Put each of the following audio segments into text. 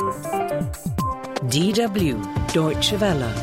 DW Deutsche Welle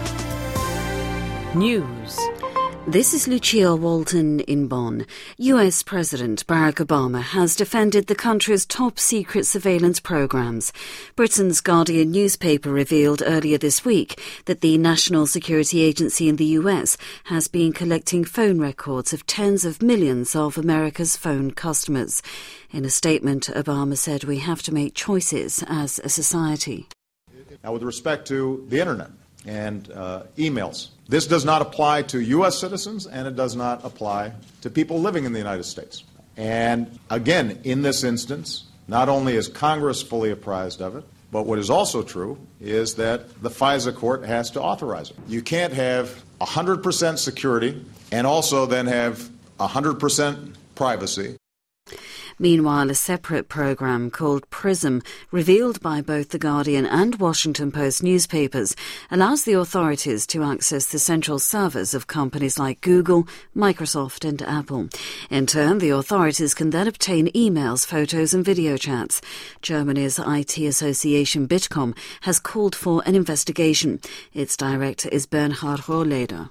News. This is Lucia Walton in Bonn. US President Barack Obama has defended the country's top-secret surveillance programs. Britain's Guardian newspaper revealed earlier this week that the National Security Agency in the US has been collecting phone records of tens of millions of America's phone customers. In a statement, Obama said we have to make choices as a society. Now, with respect to the Internet and emails, this does not apply to U.S. citizens, and it does not apply to people living in the United States. And again, in this instance, not only is Congress fully apprised of it, but what is also true is that the FISA court has to authorize it. You can't have 100% security and also then have 100% privacy. Meanwhile, a separate program called PRISM, revealed by both The Guardian and Washington Post newspapers, allows the authorities to access the central servers of companies like Google, Microsoft and Apple. In turn, the authorities can then obtain emails, photos and video chats. Germany's IT association Bitkom has called for an investigation. Its director is Bernhard Rohleder.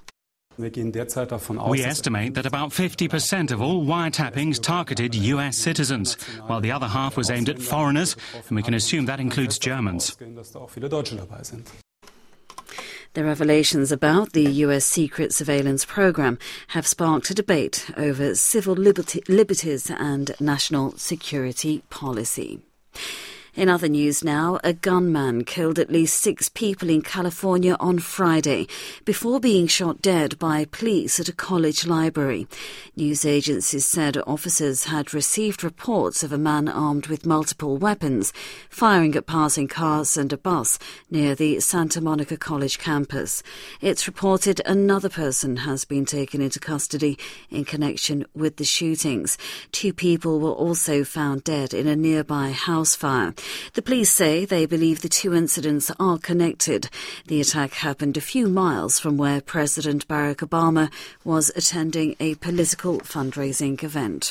We estimate that about 50% of all wiretappings targeted US citizens, while the other half was aimed at foreigners, and we can assume that includes Germans. The revelations about the US secret surveillance program have sparked a debate over civil liberties and national security policy. In other news now, a gunman killed at least 6 people in California on Friday before being shot dead by police at a college library. News agencies said officers had received reports of a man armed with multiple weapons firing at passing cars and a bus near the Santa Monica College campus. It's reported another person has been taken into custody in connection with the shootings. 2 people were also found dead in a nearby house fire. The police say they believe the 2 incidents are connected. The attack happened a few miles from where President Barack Obama was attending a political fundraising event.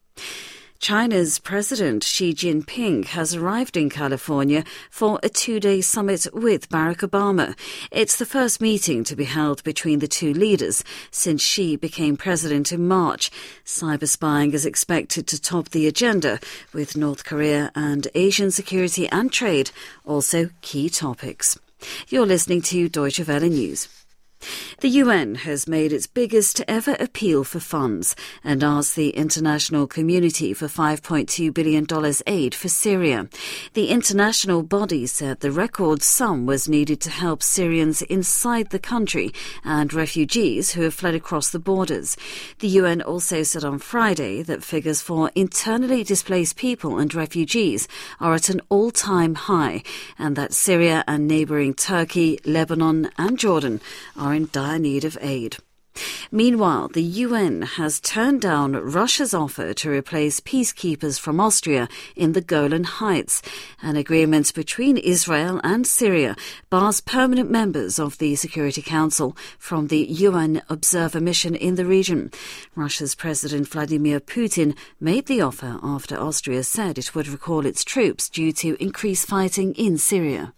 China's President Xi Jinping has arrived in California for a 2-day summit with Barack Obama. It's the first meeting to be held between the 2 leaders since Xi became president in March. Cyberspying is expected to top the agenda, with North Korea and Asian security and trade also key topics. You're listening to Deutsche Welle News. The UN has made its biggest ever appeal for funds and asked the international community for $5.2 billion aid for Syria. The international body said the record sum was needed to help Syrians inside the country and refugees who have fled across the borders. The UN also said on Friday that figures for internally displaced people and refugees are at an all-time high and that Syria and neighbouring Turkey, Lebanon and Jordan are in dire need of aid. Meanwhile, the UN has turned down Russia's offer to replace peacekeepers from Austria in the Golan Heights. An agreement between Israel and Syria bars permanent members of the Security Council from the UN observer mission in the region. Russia's President Vladimir Putin made the offer after Austria said it would recall its troops due to increased fighting in Syria.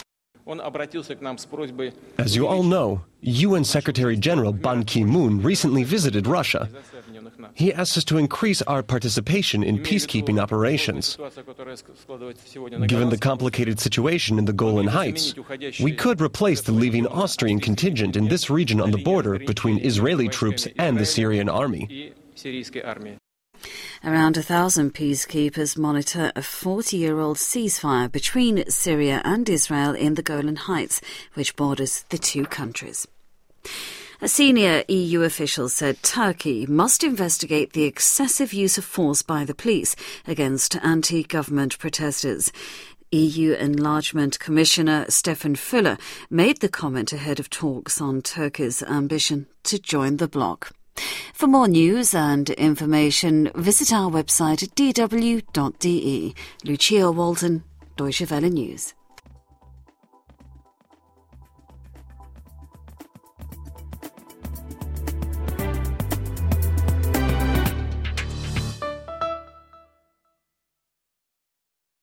As you all know, UN Secretary-General Ban Ki-moon recently visited Russia. He asked us to increase our participation in peacekeeping operations. Given the complicated situation in the Golan Heights, we could replace the leaving Austrian contingent in this region on the border between Israeli troops and the Syrian army. Around 1,000 peacekeepers monitor a 40-year-old ceasefire between Syria and Israel in the Golan Heights, which borders the 2 countries. A senior EU official said Turkey must investigate the excessive use of force by the police against anti-government protesters. EU Enlargement Commissioner Stefan Füle made the comment ahead of talks on Turkey's ambition to join the bloc. For more news and information, visit our website at dw.de. Lucia Walton, Deutsche Welle News.